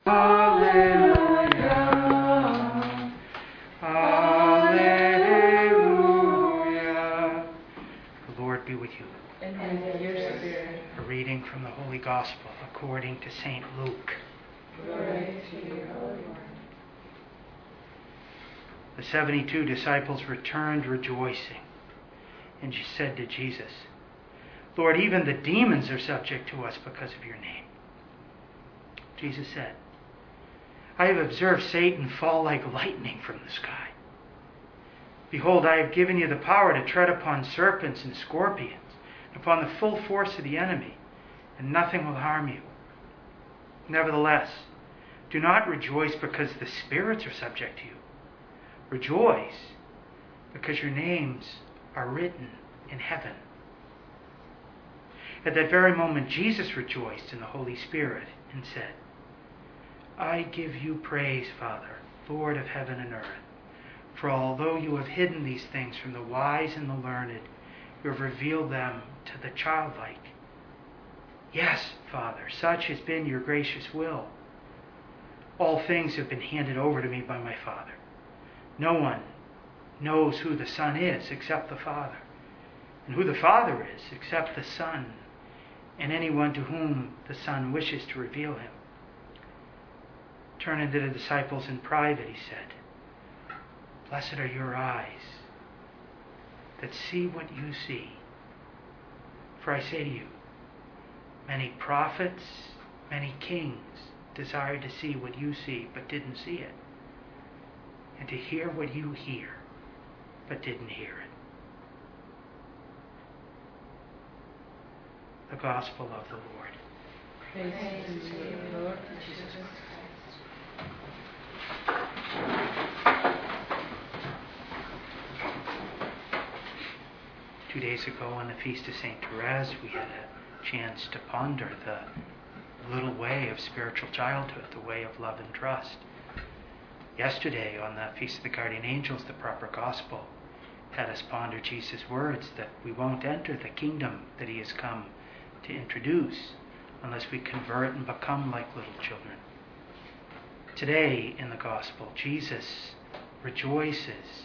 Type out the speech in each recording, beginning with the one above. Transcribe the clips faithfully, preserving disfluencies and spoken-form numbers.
Hallelujah. Hallelujah. The Lord be with you. And with your spirit. A reading from the Holy Gospel according to Saint Luke. Glory to you, O Lord. The seventy-two disciples returned rejoicing, and she said to Jesus, Lord, even the demons are subject to us because of your name. Jesus said, I have observed Satan fall like lightning from the sky. Behold, I have given you the power to tread upon serpents and scorpions, upon the full force of the enemy, and nothing will harm you. Nevertheless, do not rejoice because the spirits are subject to you. Rejoice because your names are written in heaven. At that very moment, Jesus rejoiced in the Holy Spirit and said, I give you praise, Father, Lord of heaven and earth, for although you have hidden these things from the wise and the learned, you have revealed them to the childlike. Yes, Father, such has been your gracious will. All things have been handed over to me by my Father. No one knows who the Son is except the Father, and who the Father is except the Son, and anyone to whom the Son wishes to reveal him. Turning to the disciples in private, he said, Blessed are your eyes that see what you see. For I say to you, many prophets, many kings desired to see what you see, but didn't see it, and to hear what you hear, but didn't hear it. The Gospel of the Lord. Praise to you, Lord Jesus Christ. Two days ago on the Feast of Saint Therese, we had a chance to ponder the little way of spiritual childhood, the way of love and trust. Yesterday on the Feast of the Guardian Angels, the proper Gospel had us ponder Jesus' words that we won't enter the kingdom that he has come to introduce unless we convert and become like little children. Today in the Gospel, Jesus rejoices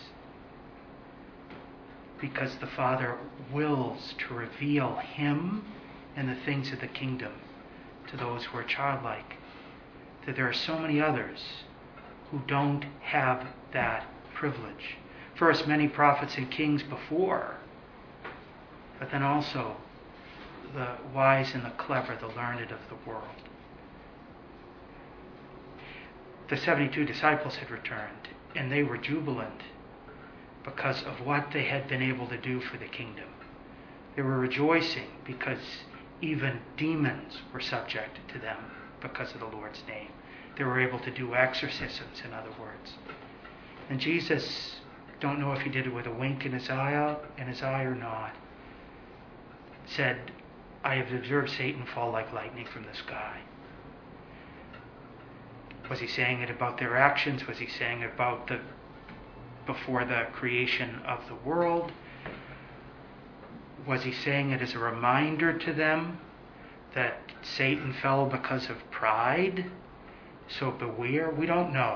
because the Father wills to reveal him and the things of the kingdom to those who are childlike. That there are so many others who don't have that privilege. First, many prophets and kings before, but then also the wise and the clever, the learned of the world. The seventy-two disciples had returned, and they were jubilant because of what they had been able to do for the kingdom. They were rejoicing because even demons were subject to them because of the Lord's name. They were able to do exorcisms, in other words. And Jesus, don't know if he did it with a wink in his eye, in his eye or not, said, I have observed Satan fall like lightning from the sky. Was he saying it about their actions? Was he saying it about the before the creation of the world? Was he saying it as a reminder to them that Satan fell because of pride? So beware? We don't know.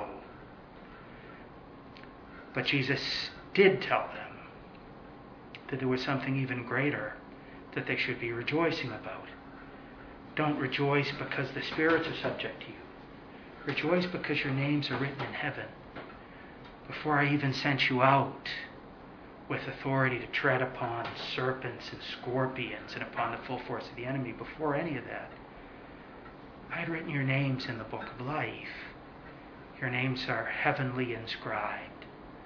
But Jesus did tell them that there was something even greater that they should be rejoicing about. Don't rejoice because the spirits are subject to you. Rejoice because your names are written in heaven. Before I even sent you out with authority to tread upon serpents and scorpions and upon the full force of the enemy, before any of that, I had written your names in the book of life. Your names are heavenly inscribed.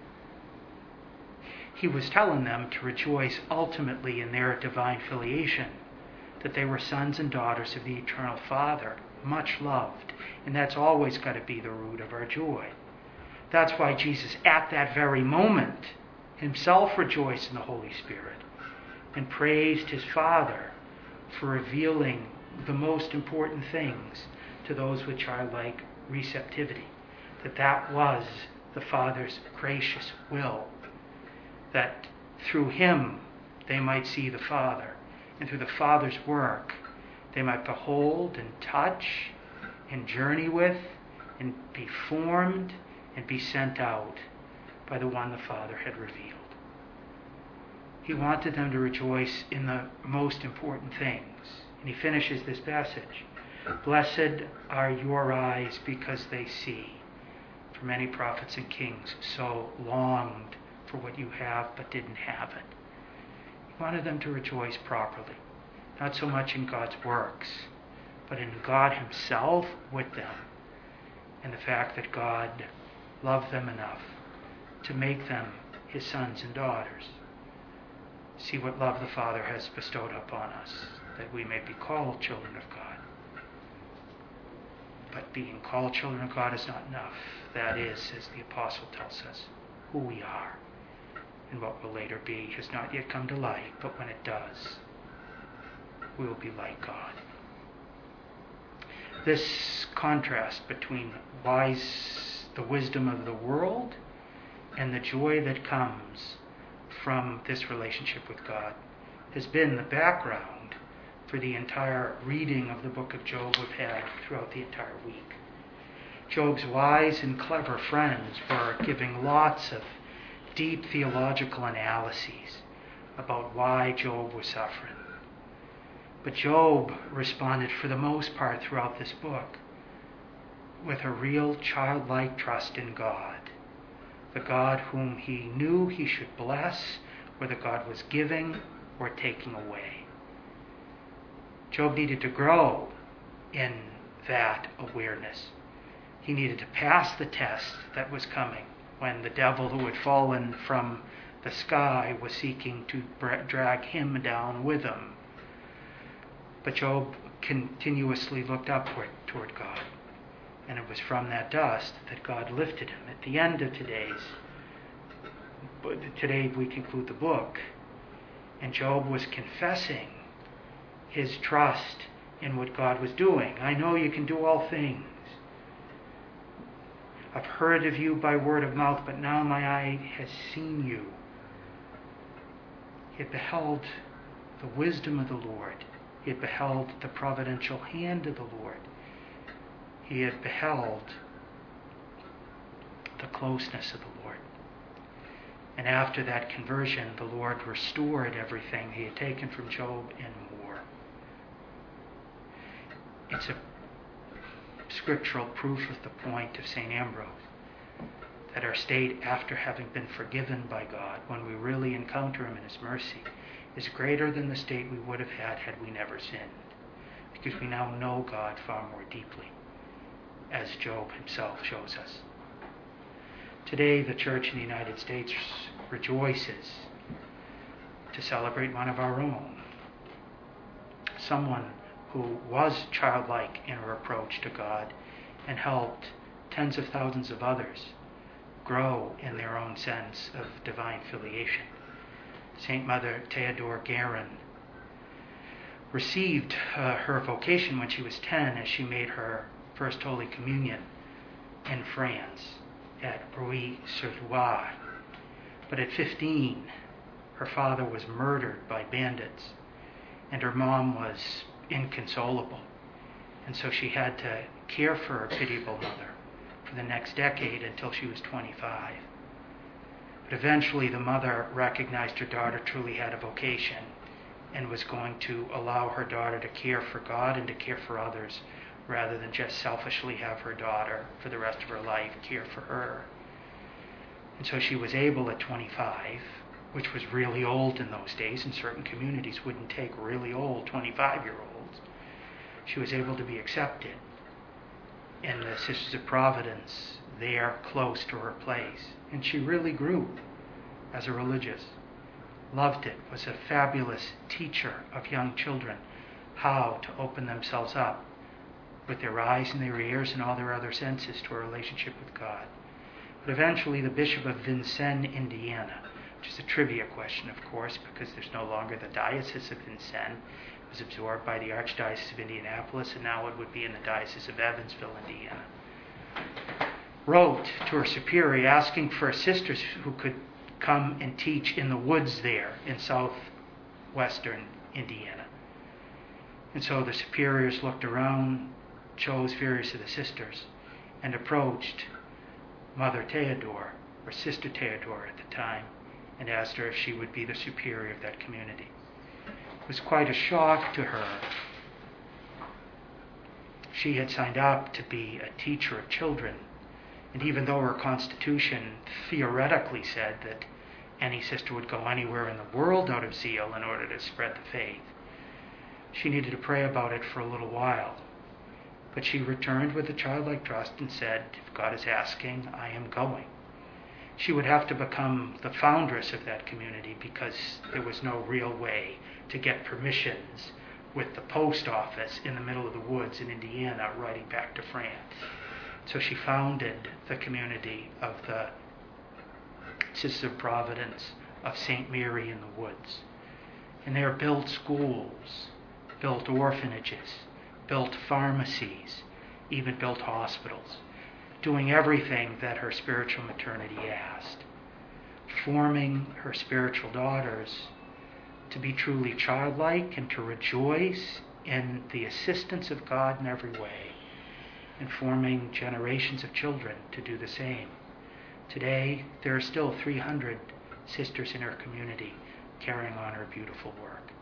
He was telling them to rejoice ultimately in their divine filiation, that they were sons and daughters of the eternal Father, much loved. And that's always got to be the root of our joy. That's why Jesus, at that very moment, himself rejoiced in the Holy Spirit and praised his Father for revealing the most important things to those with childlike receptivity. That that was the Father's gracious will. That through him they might see the Father, and through the Father's work they might behold and touch and journey with and be formed and be sent out by the one the Father had revealed. He wanted them to rejoice in the most important things. And he finishes this passage. Blessed are your eyes because they see. For many prophets and kings so longed for what you have but didn't have it. He wanted them to rejoice properly. Not so much in God's works, but in God himself with them. And the fact that God loved them enough to make them his sons and daughters. See what love the Father has bestowed upon us, that we may be called children of God. But being called children of God is not enough. That is, as the apostle tells us, who we are. And what will later be has not yet come to light, but when it does, we will be like God. This contrast between wise, the wisdom of the world and the joy that comes from this relationship with God has been the background for the entire reading of the book of Job we've had throughout the entire week. Job's wise and clever friends were giving lots of deep theological analyses about why Job was suffering. But Job responded for the most part throughout this book with a real childlike trust in God. The God whom he knew he should bless, whether God was giving or taking away. Job needed to grow in that awareness. He needed to pass the test that was coming when the devil who had fallen from the sky was seeking to drag him down with him. But Job continuously looked upward toward God. And it was from that dust that God lifted him. At the end of today's, today we conclude the book. And Job was confessing his trust in what God was doing. I know you can do all things. I've heard of you by word of mouth, but now my eye has seen you. He had beheld the wisdom of the Lord. He had beheld the providential hand of the Lord. He had beheld the closeness of the Lord. And after that conversion, the Lord restored everything he had taken from Job and more. It's a scriptural proof of the point of Saint Ambrose, that our state after having been forgiven by God, when we really encounter him in his mercy, is greater than the state we would have had had we never sinned, because we now know God far more deeply, as Job himself shows us. Today, the Church in the United States rejoices to celebrate one of our own, someone who was childlike in her approach to God and helped tens of thousands of others grow in their own sense of divine filiation. Saint Mother Théodore Guérin received uh, her vocation when she was ten as she made her first Holy Communion in France at Bruy-sur-Loire. But at fifteen, her father was murdered by bandits, and her mom was inconsolable. And so she had to care for her pitiable mother for the next decade until she was twenty-five. But eventually the mother recognized her daughter truly had a vocation and was going to allow her daughter to care for God and to care for others, rather than just selfishly have her daughter for the rest of her life care for her. And so she was able at twenty-five, which was really old in those days, and certain communities wouldn't take really old twenty-five-year-olds. She was able to be accepted in the Sisters of Providence there close to her place. And she really grew as a religious. Loved it, was a fabulous teacher of young children how to open themselves up with their eyes and their ears and all their other senses to a relationship with God. But eventually the Bishop of Vincennes, Indiana, which is a trivia question, of course, because there's no longer the Diocese of Vincennes, it was absorbed by the Archdiocese of Indianapolis, and now it would be in the Diocese of Evansville, Indiana, wrote to her superior asking for sisters who could come and teach in the woods there in southwestern Indiana. And so the superiors looked around, chose various of the sisters, and approached Mother Theodore, or Sister Theodore at the time, and asked her if she would be the superior of that community. It was quite a shock to her. She had signed up to be a teacher of children, and even though her constitution theoretically said that any sister would go anywhere in the world out of zeal in order to spread the faith, she needed to pray about it for a little while. But she returned with a childlike trust and said, if God is asking, I am going. She would have to become the foundress of that community because there was no real way to get permissions with the post office in the middle of the woods in Indiana riding back to France. So she founded the community of the Sisters of Providence of Saint Mary in the Woods. And there built schools, built orphanages, built pharmacies, even built hospitals, doing everything that her spiritual maternity asked, forming her spiritual daughters to be truly childlike and to rejoice in the assistance of God in every way, and forming generations of children to do the same. Today, there are still three hundred sisters in her community carrying on her beautiful work.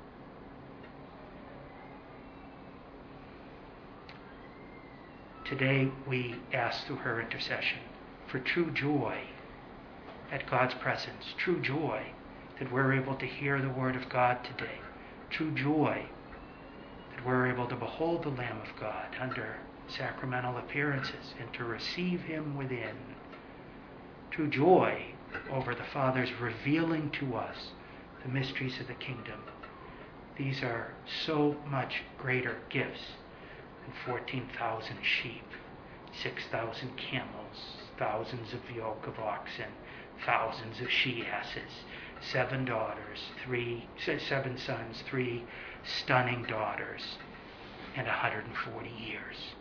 Today, we ask through her intercession for true joy at God's presence, true joy that we're able to hear the word of God today, true joy that we're able to behold the Lamb of God under sacramental appearances and to receive him within, true joy over the Father's revealing to us the mysteries of the kingdom. These are so much greater gifts than fourteen thousand sheep, six thousand camels, thousands of yoke of oxen, thousands of she-asses, seven daughters, three, seven sons, three stunning daughters, and one hundred forty years.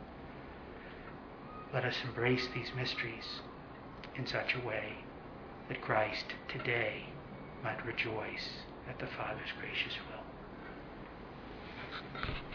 Let us embrace these mysteries in such a way that Christ today might rejoice at the Father's gracious will.